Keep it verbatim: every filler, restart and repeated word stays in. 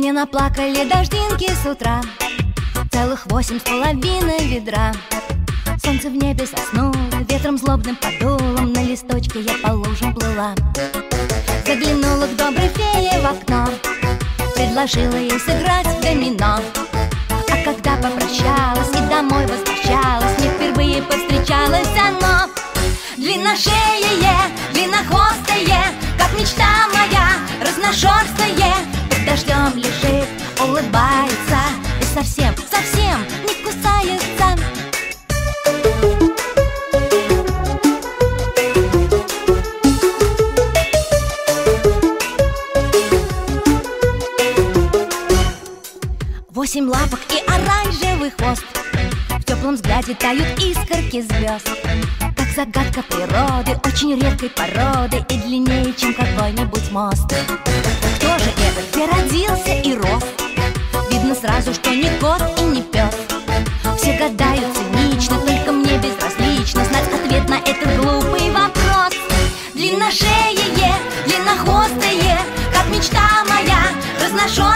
Мне наплакали дождинки с утра, целых восемь с половиной ведра. Солнце в небе соснуло, ветром злобным подулом, на листочке я по лужам плыла. Заглянула к доброй фее в окно, предложила ей сыграть в домино. А когда попрощалась и домой возвращалась, мне впервые повстречалось оно. Длинношеее, длиннохвостое, как мечта моя, разношерстное. Под дождем лежит, улыбается и совсем, совсем не кусается. Восемь лапок и оранжевый хвост, в теплом взгляде тают искорки звезд. Как загадка природы, очень редкой породы и длиннее, чем какой-нибудь мост. Кто же это, где родился и рос? Видно сразу, что не кот и не пес. Все гадают цинично, только мне безразлично знать ответ на этот глупый вопрос. Длинношеее, длиннохвостое, как мечта моя, разношерстное.